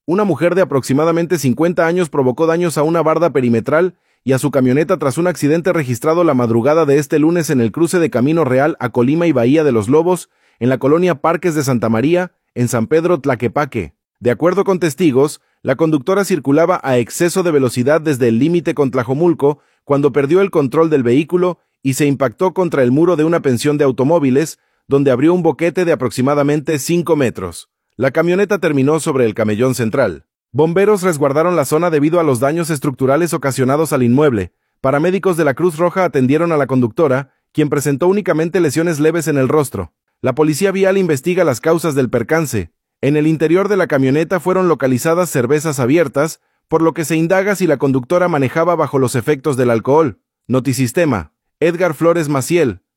Una mujer de aproximadamente 50 años provocó daños a una barda perimetral y a su camioneta tras un accidente registrado la madrugada de este lunes en el cruce de Camino Real a Colima y Bahía de los Lobos, en la colonia Parques de Santa María, en San Pedro Tlaquepaque. De acuerdo con testigos, la conductora circulaba a exceso de velocidad desde el límite con Tlajomulco cuando perdió el control del vehículo y se impactó contra el muro de una pensión de automóviles, donde abrió un boquete de aproximadamente 5 metros. La camioneta terminó sobre el camellón central. Bomberos resguardaron la zona debido a los daños estructurales ocasionados al inmueble. Paramédicos de la Cruz Roja atendieron a la conductora, quien presentó únicamente lesiones leves en el rostro. La policía vial investiga las causas del percance. En el interior de la camioneta fueron localizadas cervezas abiertas, por lo que se indaga si la conductora manejaba bajo los efectos del alcohol. Notisistema. Edgar Flores Maciel,